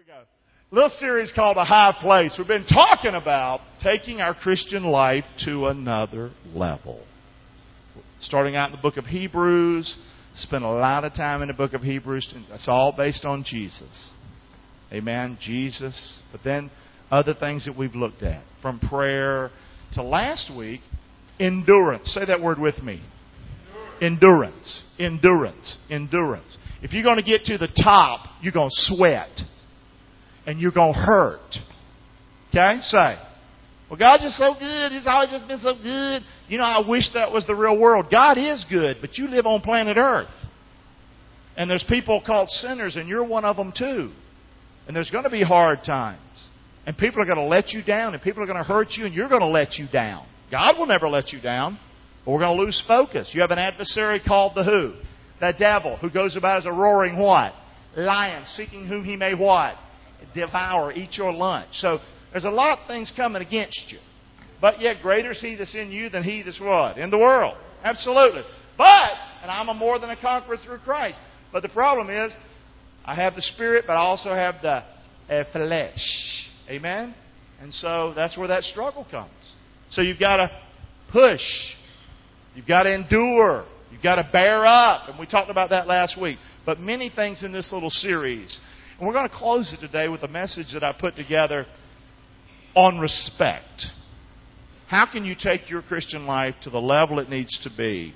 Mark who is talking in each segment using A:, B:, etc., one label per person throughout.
A: we go. A little series called A High Place. We've been talking about taking our Christian life to another level. Starting out in the book of Hebrews. Spent a lot of time in the book of Hebrews. It's all based on Jesus. Amen. Jesus. But then other things that we've looked at. From prayer to last week, endurance. Say that word with me. Endurance. Endurance. Endurance. If you're going to get to the top, you're going to sweat. And you're going to hurt. Okay? Say, well, God's just so good. He's always just been so good. You know, I wish that was the real world. God is good, but you live on planet Earth. And there's people called sinners, and you're one of them too. And there's going to be hard times. And people are going to let you down, and people are going to hurt you, and you're going to let you down. God will never let you down. But we're going to lose focus. You have an adversary called the who? The devil, who goes about as a roaring what? Lion, seeking whom he may what? Devour, eat your lunch. So there's a lot of things coming against you. But yet greater is he that's in you than he that's what? In the world. Absolutely. But, and I'm a more than a conqueror through Christ. But the problem is, I have the Spirit, but I also have the flesh. Amen? And so that's where that struggle comes. So you've got to push. You've got to endure. You've got to bear up. And we talked about that last week. But many things in this little series. And we're going to close it today with a message that I put together on respect. How can you take your Christian life to the level it needs to be?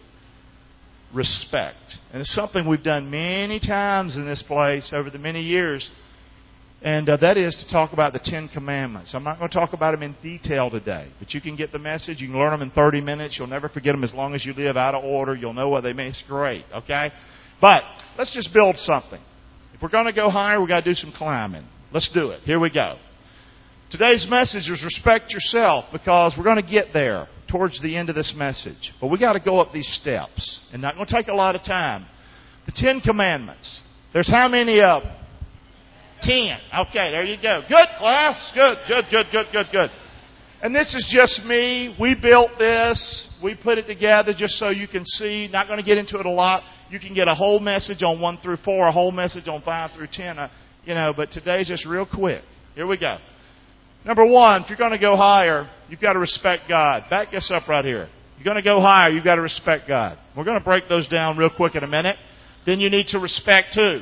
A: Respect. And it's something we've done many times in this place over the many years. And that is to talk about the Ten Commandments. I'm not going to talk about them in detail today. But you can get the message. You can learn them in 30 minutes. You'll never forget them as long as you live out of order. You'll know what they mean. It's great. Okay? But let's just build something. If we're going to go higher, we've got to do some climbing. Let's do it. Here we go. Today's message is respect yourself, because we're going to get there towards the end of this message. But we've got to go up these steps. And not going to take a lot of time. The Ten Commandments. There's how many of them? 10. Okay, there you go. Good, class. Good. And this is just me. We built this. We put it together just so you can see. Not going to get into it a lot. You can get a whole message on 1 through 4, a whole message on 5 through 10. But today's just real quick. Here we go. Number 1, if you're going to go higher, you've got to respect God. Back this up right here. You're going to go higher, you've got to respect God. We're going to break those down real quick in a minute. Then you need to respect who?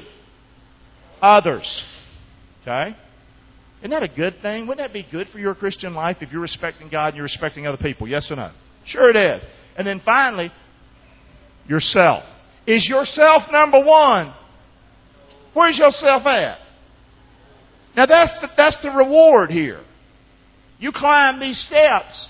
A: Others. Okay? Isn't that a good thing? Wouldn't that be good for your Christian life if you're respecting God and you're respecting other people? Yes or no? Sure it is. And then finally, yourself. Is yourself number 1? Where's yourself at? Now that's the reward here. You climb these steps,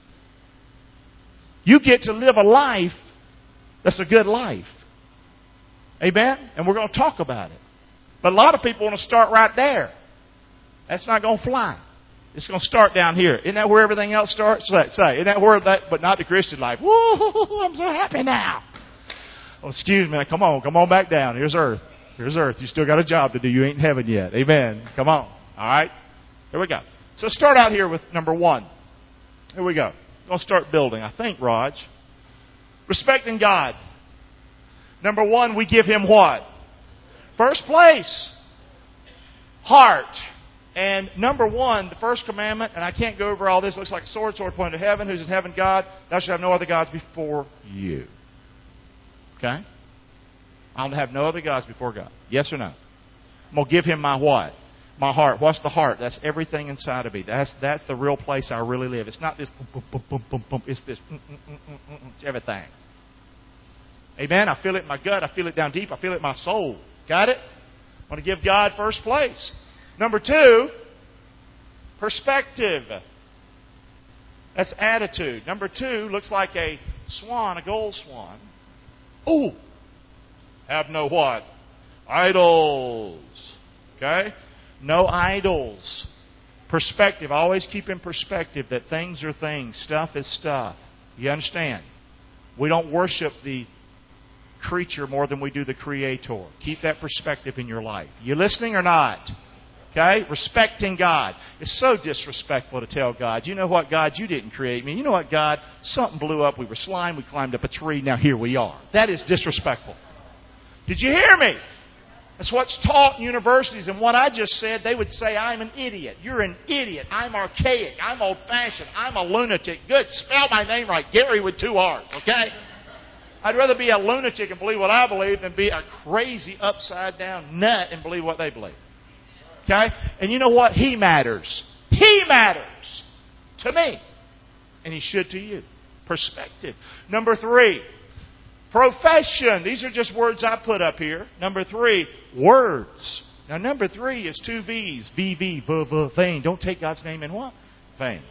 A: you get to live a life that's a good life. Amen? And we're going to talk about it. But a lot of people want to start right there. That's not going to fly. It's going to start down here. Isn't that where everything else starts? Say, isn't that where that, but not the Christian life. Woo, I'm so happy now. Oh, excuse me. Come on back down. Here's earth. Here's earth. You still got a job to do. You ain't in heaven yet. Amen. Come on. All right? Here we go. So start out here with number 1. Here we go. We're going to start building. I think, Raj. Respecting God. Number 1, we give Him what? First place. Heart. And number 1, the first commandment, and I can't go over all this. It looks like a sword pointed to heaven. Who's in heaven? God. Thou shalt have no other gods before you. Okay? I'll have no other gods before God. Yes or no? I'm going to give Him my what? My heart. What's the heart? That's everything inside of me. That's the real place I really live. It's not this boom, boom, boom, boom, boom. It's this It's everything. Amen? I feel it in my gut. I feel it down deep. I feel it in my soul. Got it? I want to give God first place. Number 2, perspective. That's attitude. Number 2 looks like a swan, a gold swan. Ooh. Have no what? Idols. Okay? No idols. Perspective. Always keep in perspective that things are things. Stuff is stuff. You understand? We don't worship the creature more than we do the Creator. Keep that perspective in your life. You listening or not? Okay? Respecting God. It's so disrespectful to tell God, you know what, God, you didn't create me. You know what, God, something blew up. We were slime. We climbed up a tree. Now here we are. That is disrespectful. Did you hear me? That's what's taught in universities. And what I just said, they would say, I'm an idiot. You're an idiot. I'm archaic. I'm old-fashioned. I'm a lunatic. Good. Spell my name right. Gary with 2 R's. Okay? I'd rather be a lunatic and believe what I believe than be a crazy upside-down nut and believe what they believe. Okay? And you know what? He matters. He matters to me. And he should to you. Perspective. Number 3, profession. These are just words I put up here. Number 3, words. Now, number 3 is 2 V's. V, vain. Don't take God's name in what? Vain.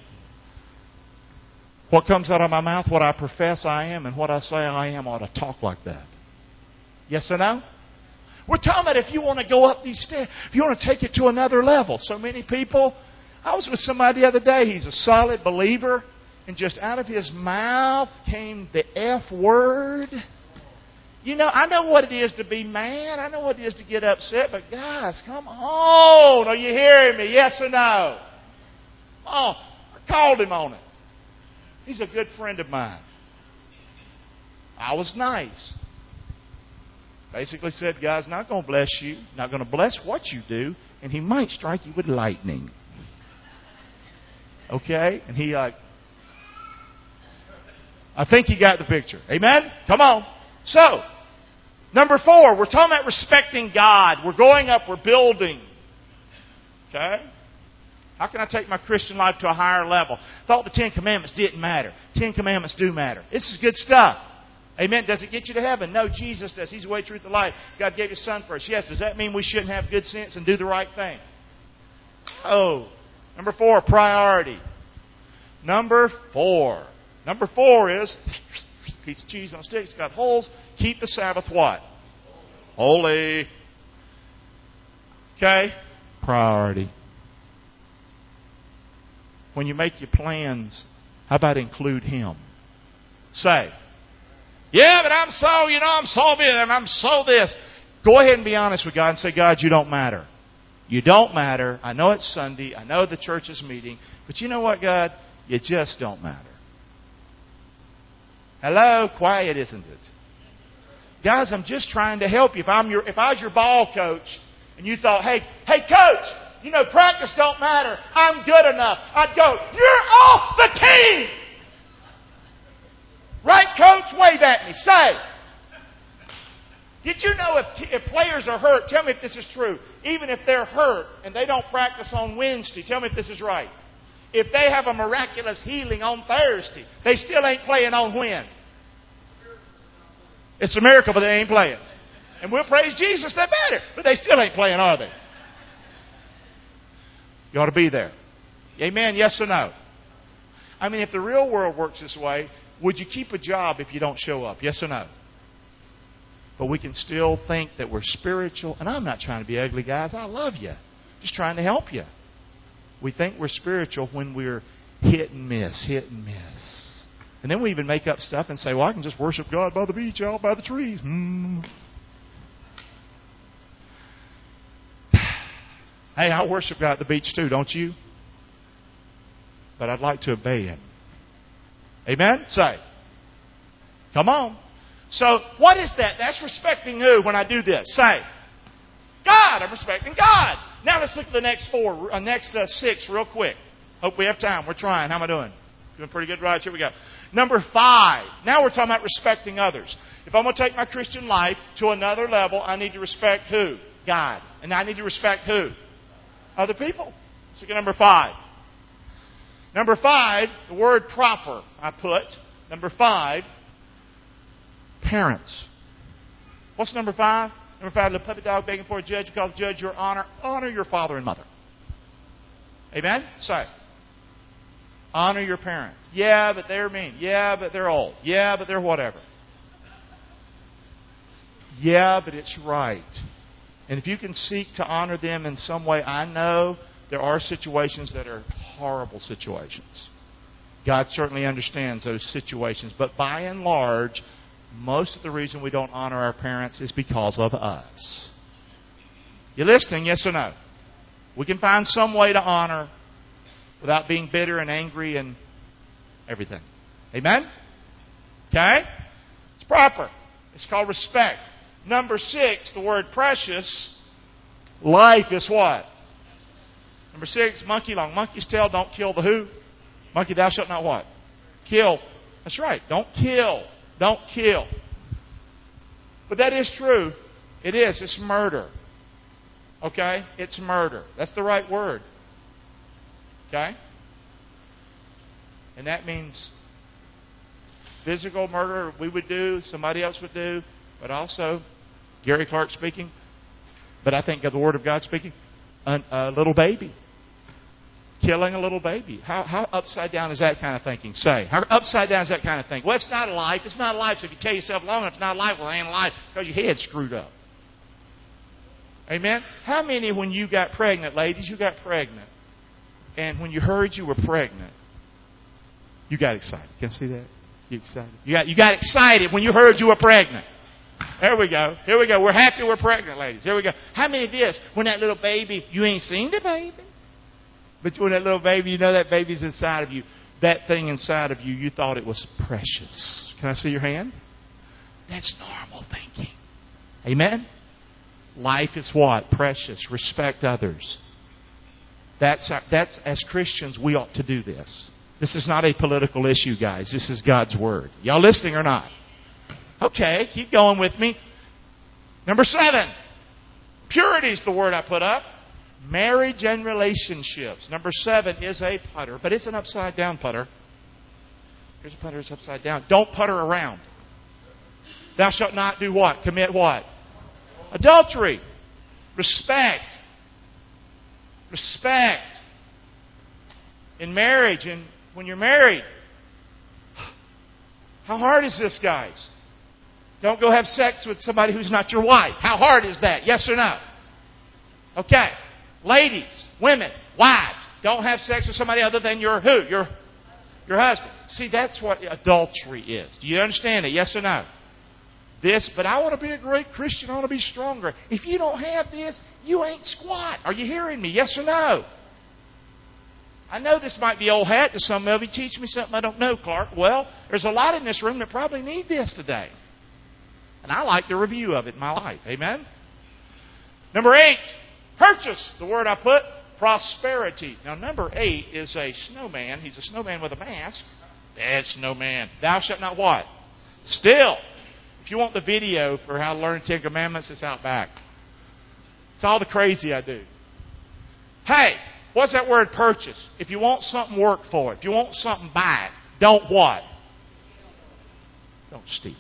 A: What comes out of my mouth, what I profess I am, and what I say I am ought to talk like that. Yes or no? We're talking about if you want to go up these steps, if you want to take it to another level. So many people, I was with somebody the other day, he's a solid believer, and just out of his mouth came the F word. You know, I know what it is to be mad. I know what it is to get upset. But guys, come on. Are you hearing me? Yes or no? Oh, I called him on it. He's a good friend of mine. I was nice. Basically said, God's not going to bless you. Not going to bless what you do. And He might strike you with lightning. Okay? And he I think you got the picture. Amen? Come on. So, number 4, we're talking about respecting God. We're going up, we're building. Okay? How can I take my Christian life to a higher level? Thought the 10 Commandments didn't matter. 10 Commandments do matter. This is good stuff. Amen. Does it get you to heaven? No, Jesus does. He's the way, truth, and life. God gave His Son for us. Yes. Does that mean we shouldn't have good sense and do the right thing? Oh. Number 4, priority. Number 4 is piece of cheese on sticks, got holes. Keep the Sabbath what? Holy. Okay? Priority. When you make your plans, how about include Him? Say, yeah, but I'm so this, and I'm so this. Go ahead and be honest with God and say, God, you don't matter. You don't matter. I know it's Sunday. I know the church is meeting. But you know what, God? You just don't matter. Hello? Quiet, isn't it? Guys, I'm just trying to help you. If I was your ball coach and you thought, hey, coach, you know, practice don't matter. I'm good enough. I'd go, you're off the team! Right, coach? Wave at me. Say. Did you know if players are hurt, tell me if this is true, even if they're hurt and they don't practice on Wednesday, tell me if this is right. If they have a miraculous healing on Thursday, they still ain't playing on when? It's a miracle, but they ain't playing. And we'll praise Jesus, they're better. But they still ain't playing, are they? You ought to be there. Amen? Yes or no? I mean, if the real world works this way, would you keep a job if you don't show up? Yes or no? But we can still think that we're spiritual. And I'm not trying to be ugly, guys. I love you. Just trying to help you. We think we're spiritual when we're hit and miss. And then we even make up stuff and say, well, I can just worship God by the beach, out by the trees. Hey, I worship God at the beach too, don't you? But I'd like to obey Him. Amen? Say. Come on. So, what is that? That's respecting who when I do this? Say. God. I'm respecting God. Now let's look at the next 6 real quick. Hope we have time. We're trying. How am I doing? Doing pretty good, right? Here we go. Number 5. Now we're talking about respecting others. If I'm going to take my Christian life to another level, I need to respect who? God. And I need to respect who? Other people. Let's look at number 5. Number 5, the word proper, I put. Number 5, parents. What's number 5? Number 5, the puppy dog begging for a judge. You call the judge your honor. Honor your father and mother. Amen? Say. Honor your parents. Yeah, but they're mean. Yeah, but they're old. Yeah, but they're whatever. Yeah, but it's right. And if you can seek to honor them in some way, I know there are situations that are horrible situations. God certainly understands those situations. But by and large, most of the reason we don't honor our parents is because of us. You listening, yes or no? We can find some way to honor without being bitter and angry and everything. Amen? Okay? It's proper. It's called respect. Number 6, the word precious. Life is what? Number 6, monkey long. Monkey's tail, don't kill the who? Monkey, thou shalt not what? Kill. That's right. Don't kill. Don't kill. But that is true. It is. It's murder. Okay? It's murder. That's the right word. Okay? And that means physical murder we would do, somebody else would do, but also, Gary Clark speaking, but I think of the Word of God speaking, a little baby. Killing a little baby. How upside down is that kind of thinking? Say. How upside down is that kind of thinking? Well, it's not life. It's not life. So if you tell yourself long enough it's not life, well, it ain't life because your head's screwed up. Amen? How many, when you got pregnant, ladies, you got pregnant, and when you heard you were pregnant, you got excited? Can I see that? You excited? You got excited when you heard you were pregnant. There we go. Here we go. We're happy we're pregnant, ladies. Here we go. How many of this, when that little baby, you ain't seen the baby, but when that little baby, you know that baby's inside of you, that thing inside of you, you thought it was precious. Can I see your hand? That's normal thinking. Amen? Life is what? Precious. Respect others. That's as Christians, we ought to do this. This is not a political issue, guys. This is God's Word. Y'all listening or not? Okay, keep going with me. Number 7. Purity is the word I put up. Marriage and relationships. Number 7 is a putter, but it's an upside down putter. Here's a putter that's upside down. Don't putter around. Thou shalt not do what? Commit what? Adultery. Respect. Respect. In marriage, and when you're married, how hard is this, guys? Don't go have sex with somebody who's not your wife. How hard is that? Yes or no? Okay. Ladies, women, wives, don't have sex with somebody other than your who? Your husband. See, that's what adultery is. Do you understand it? Yes or no? But I want to be a great Christian. I want to be stronger. If you don't have this, you ain't squat. Are you hearing me? Yes or no? I know this might be old hat to some of you. Teach me something I don't know, Clark. Well, there's a lot in this room that probably need this today. And I like the review of it in my life. Amen? Number 8, purchase. The word I put, prosperity. Now, number 8 is a snowman. He's a snowman with a mask. Bad snowman. Thou shalt not what? Steal. If you want the video for how to learn 10 Commandments, it's out back. It's all the crazy I do. Hey, what's that word purchase? If you want something, work for it. If you want something, buy it. Don't what? Don't steal it.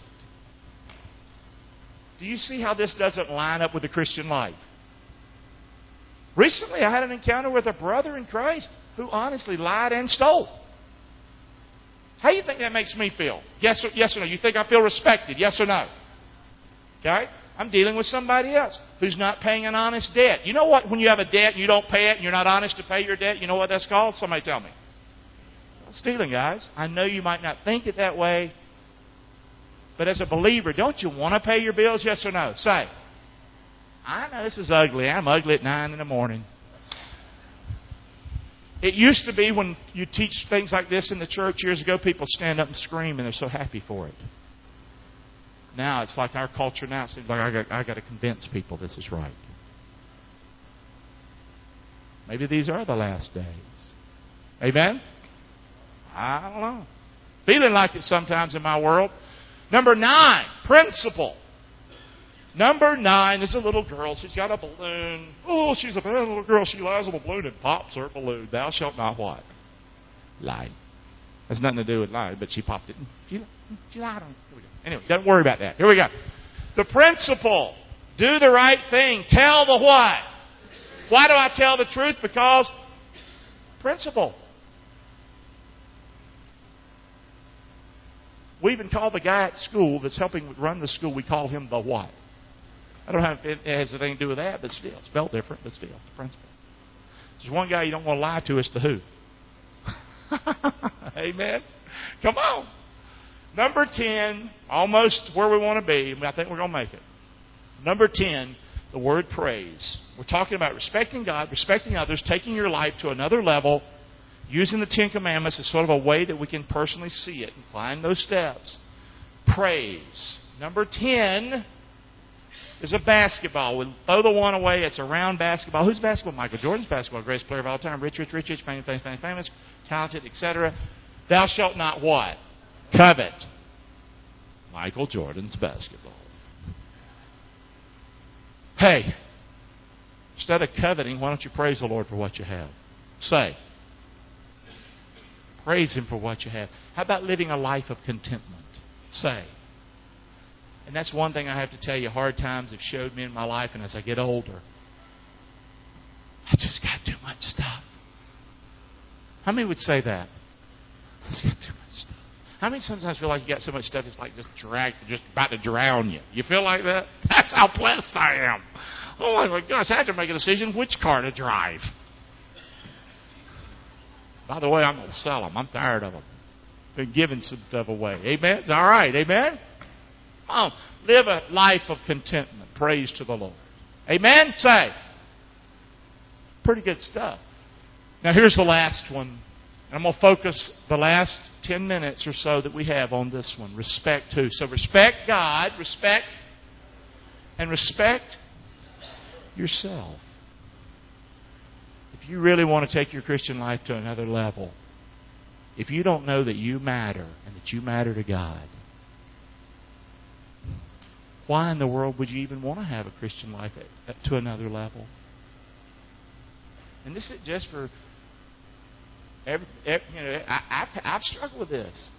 A: Do you see how this doesn't line up with the Christian life? Recently, I had an encounter with a brother in Christ who honestly lied and stole. How do you think that makes me feel? Yes or no? You think I feel respected? Yes or no? Okay? I'm dealing with somebody else who's not paying an honest debt. You know what? When you have a debt and you don't pay it and you're not honest to pay your debt, you know what that's called? Somebody tell me. Stealing, guys. I know you might not think it that way, but as a believer, don't you want to pay your bills? Yes or no? Say. I know this is ugly. I'm ugly at 9 in the morning. It used to be when you teach things like this in the church years ago, people stand up and scream and they're so happy for it. Now it's like our culture now. It seems like I got to convince people this is right. Maybe these are the last days. Amen? I don't know. Feeling like it sometimes in my world. Number 9, principle. Number 9 is a little girl. She's got a balloon. Oh, she's a bad little girl. She lies on a balloon and pops her balloon. Thou shalt not what? Lie. Has nothing to do with lying, but she popped it. She lied on it. Here we go. Anyway, don't worry about that. Here we go. The principle. Do the right thing. Tell the what? Why do I tell the truth? Because principle. We even call the guy at school that's helping run the school, we call him the what? I don't know if it has anything to do with that, but still, it's spelled different, but still, it's a principle. There's one guy you don't want to lie to, it's the who. Amen? Come on. Number 10, almost where we want to be. I think we're going to make it. Number 10, the word praise. We're talking about respecting God, respecting others, taking your life to another level, using the 10 Commandments as sort of a way that we can personally see it and climb those steps. Praise. Number 10,
B: is a basketball. We throw the one away. It's a round basketball. Who's basketball? Michael Jordan's basketball. Greatest player of all time. Rich, famous, talented, etc. Thou shalt not what? Covet. Michael Jordan's basketball. Hey, instead of coveting, why don't you praise the Lord for what you have? Say. Praise Him for what you have. How about living a life of contentment? Say. And that's one thing I have to tell you. Hard times have showed me in my life, and as I get older, I just got too much stuff. How many would say that? I just got too much stuff. How many sometimes feel like you got so much stuff it's like just about to drown you? You feel like that? That's how blessed I am. Oh my gosh, I have to make a decision which car to drive. By the way, I'm going to sell them. I'm tired of them. Been giving some stuff away. Amen? It's all right. Amen? Come on. Live a life of contentment. Praise to the Lord. Amen? Say. Pretty good stuff. Now here's the last one. I'm going to focus the last 10 minutes or so that we have on this one. Respect who? So respect God, respect yourself. If you really want to take your Christian life to another level, if you don't know that you matter and that you matter to God, why in the world would you even want to have a Christian life to another level? And this is just for I've struggled with this.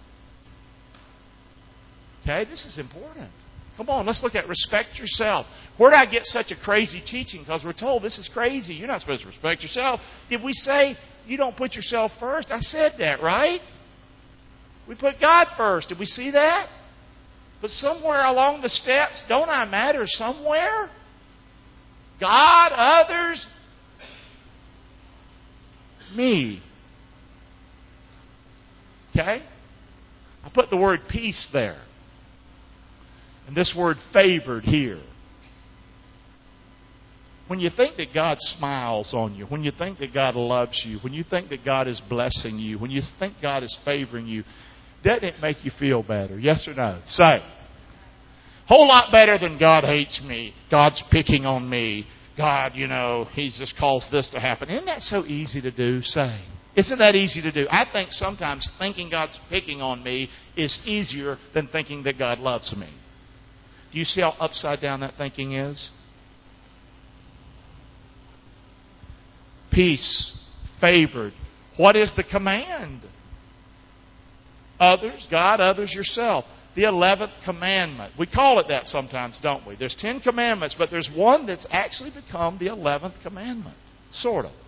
B: Okay, this is important. Come on, let's look at respect yourself. Where did I get such a crazy teaching? Because we're told this is crazy. You're not supposed to respect yourself. Did we say you don't put yourself first? I said that, right? We put God first. Did we see that? But somewhere along the steps, don't I matter somewhere? God, others, me. Okay? I put the word peace there. And this word favored here. When you think that God smiles on you, when you think that God loves you, when you think that God is blessing you, when you think God is favoring you, doesn't it make you feel better? Yes or no? Say. Whole lot better than God hates me. God's picking on me. God, He just caused this to happen. Isn't that so easy to do? Say. Isn't that easy to do? I think sometimes thinking God's picking on me is easier than thinking that God loves me. Do you see how upside down that thinking is? Peace, favored. What is the command? Others, God, others, yourself. The 11th commandment. We call it that sometimes, don't we? There's 10 commandments, but there's one that's actually become the 11th commandment. Sort of.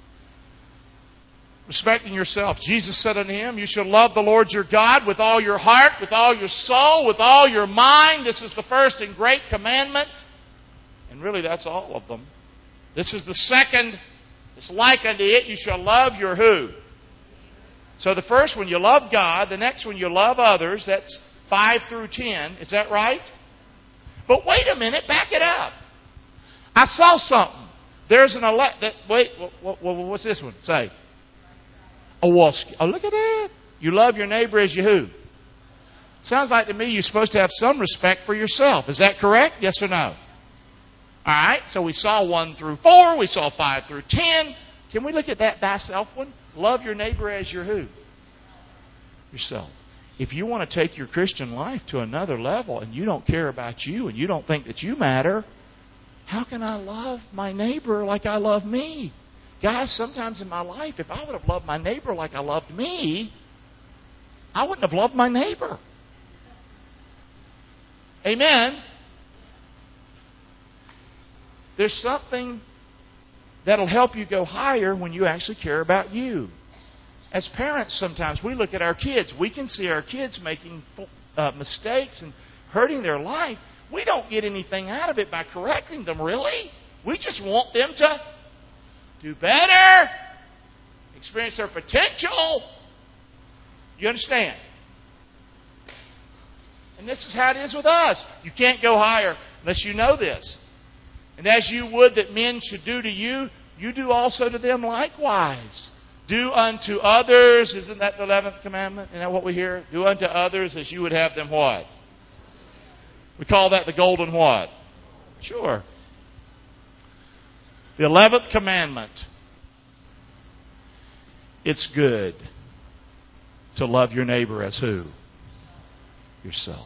B: Respecting yourself. Jesus said unto him, you shall love the Lord your God with all your heart, with all your soul, with all your mind. This is the first and great commandment. And really that's all of them. This is the second. It's like unto it, you shall love your who? So the first one, you love God. The next one, you love others. That's 5 through 10. Is that right? But wait a minute, back it up. I saw something. There's an what's this one? Say. Oh, look at that. You love your neighbor as you who? Sounds like to me you're supposed to have some respect for yourself. Is that correct? Yes or no? All right. So we saw 1 through 4. We saw 5 through 10. Can we look at that thyself one? Love your neighbor as your who? Yourself. If you want to take your Christian life to another level and you don't care about you and you don't think that you matter, how can I love my neighbor like I love me? Guys, sometimes in my life, if I would have loved my neighbor like I loved me, I wouldn't have loved my neighbor. Amen? There's something that'll help you go higher when you actually care about you. As parents, sometimes we look at our kids. We can see our kids making mistakes and hurting their life. We don't get anything out of it by correcting them, really. We just want them to do better, experience their potential. You understand? And this is how it is with us. You can't go higher unless you know this. And as you would that men should do to you, you do also to them likewise. Do unto others. Isn't that the 11th commandment? Isn't that what we hear? Do unto others as you would have them what? We call that the golden what?
A: Sure. The 11th commandment. It's good to love your neighbor as who? Yourself.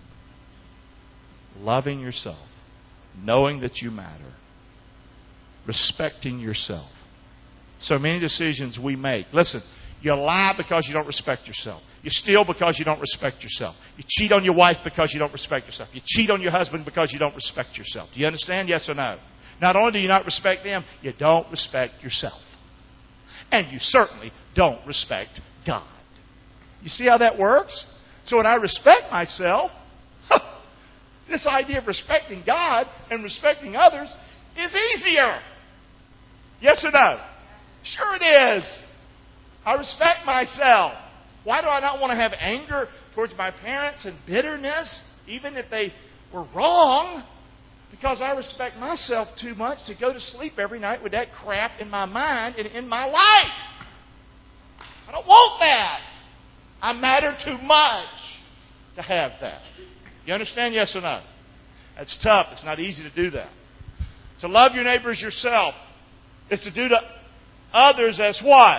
A: Loving yourself. Knowing that you matter. Respecting yourself. So many decisions we make. Listen, you lie because you don't respect yourself. You steal because you don't respect yourself. You cheat on your wife because you don't respect yourself. You cheat on your husband because you don't respect yourself. Do you understand? Yes or no? Not only do you not respect them, you don't respect yourself. And you certainly don't respect God. You see how that works? So when I respect myself, this idea of respecting God and respecting others is easier. Yes or no? Sure it is. I respect myself. Why do I not want to have anger towards my parents and bitterness, even if they were wrong? Because I respect myself too much to go to sleep every night with that crap in my mind and in my life. I don't want that. I matter too much to have that. You understand? Yes or no? That's tough. It's not easy to do that. To love your neighbor as yourself is to do to others as what?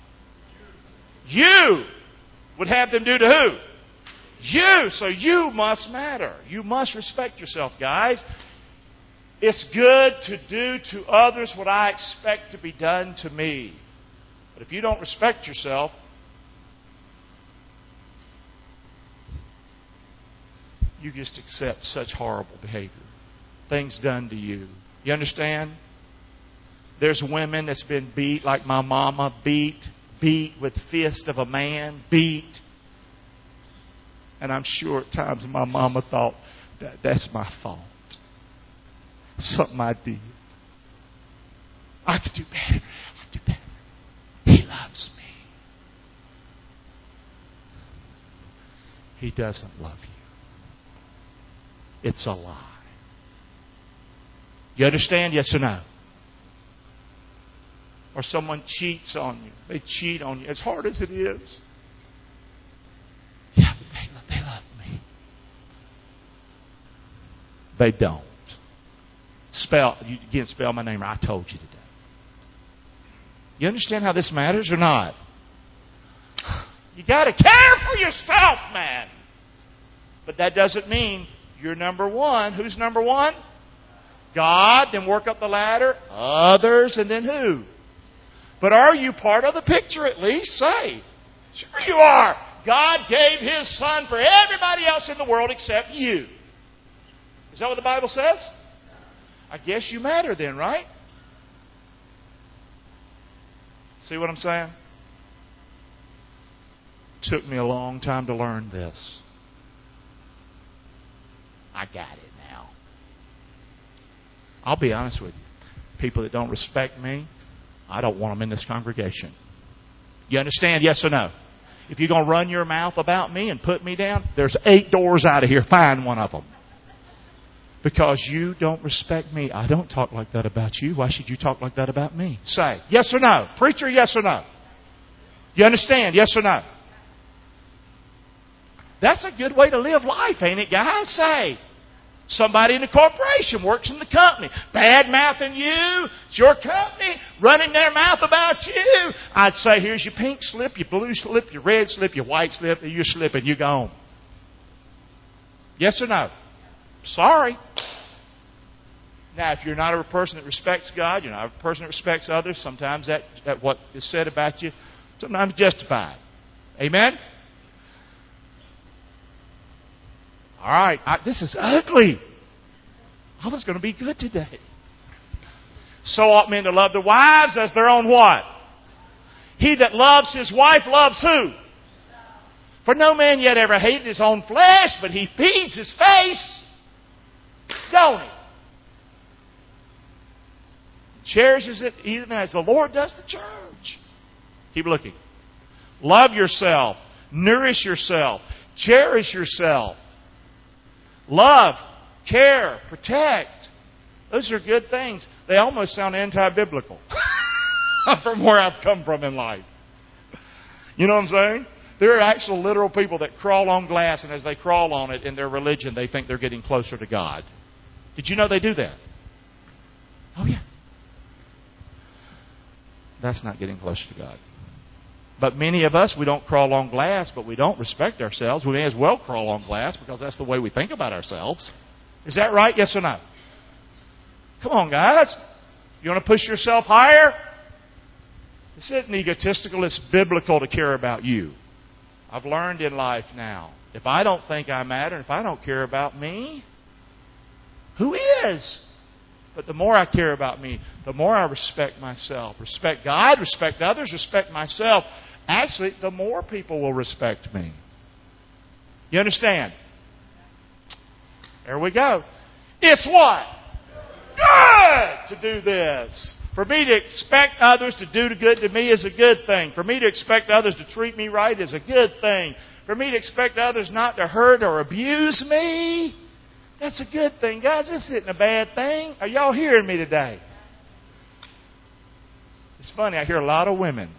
A: You would have them do to who? You. So you must matter. You must respect yourself, guys. It's good to do to others what I expect to be done to me. But if you don't respect yourself, you just accept such horrible behavior. Things done to you. You understand? There's women that's been beat like my mama. Beat with the fist of a man. Beat. And I'm sure at times my mama thought, that's my fault. Something I did. I could do better. I could do better. He loves me. He doesn't love you. It's a lie. You understand? Yes or no? Or someone cheats on you. They cheat on you. As hard as it is. Yeah, but they love me. They don't. You can't spell my name. I told you today. You understand how this matters or not? You got to care for yourself, man. But that doesn't mean you're number one. Who's number one? God. Then work up the ladder. Others. And then who? But are you part of the picture at least? Say. Sure you are. God gave His Son for everybody else in the world except you. Is that what the Bible says? I guess you matter then, right? See what I'm saying? Took me a long time to learn this. I got it now. I'll be honest with you. People that don't respect me, I don't want them in this congregation. You understand? Yes or no? If you're going to run your mouth about me and put me down, there's 8 doors out of here. Find one of them. Because you don't respect me. I don't talk like that about you. Why should you talk like that about me? Say, yes or no? Preacher, yes or no? You understand? Yes or no? That's a good way to live life, ain't it, guys? Say. Somebody in the corporation works in the company. Bad mouthing you. It's your company. Running their mouth about you. I'd say, here's your pink slip, your blue slip, your red slip, your white slip. You're slipping. You're gone. Yes or no? Sorry. Now, if you're not a person that respects God, you're not a person that respects others, sometimes that what is said about you, sometimes justified. Amen? All right. This is ugly. I was going to be good today. So ought men to love their wives as their own what? He that loves his wife loves who? For no man yet ever hated his own flesh, but he feeds his face. Don't he? Cherishes it even as the Lord does the church. Keep looking. Love yourself. Nourish yourself. Cherish yourself. Love, care, protect. Those are good things. They almost sound anti-biblical from where I've come from in life. You know what I'm saying? There are actual literal people that crawl on glass, and as they crawl on it in their religion, they think they're getting closer to God. Did you know they do that? Oh, yeah. That's not getting closer to God. But many of us, we don't crawl on glass, but we don't respect ourselves. We may as well crawl on glass because that's the way we think about ourselves. Is that right? Yes or no? Come on, guys. You want to push yourself higher? This isn't egotistical. It's biblical to care about you. I've learned in life now, if I don't think I matter, if I don't care about me, who is? But the more I care about me, the more I respect myself. Respect God, respect others, respect myself. Actually, the more people will respect me. You understand? There we go. It's what? Good to do this. For me to expect others to do good to me is a good thing. For me to expect others to treat me right is a good thing. For me to expect others not to hurt or abuse me, that's a good thing. Guys, this isn't a bad thing. Are y'all hearing me today? It's funny, I hear a lot of women.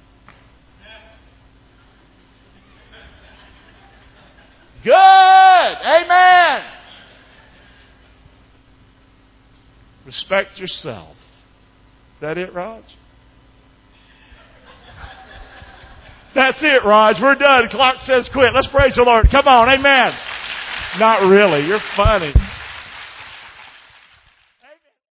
A: Good! Amen! Respect yourself. Is that it, Raj? That's it, Raj. We're done. Clock says quit. Let's praise the Lord. Come on. Amen. Not really. You're funny.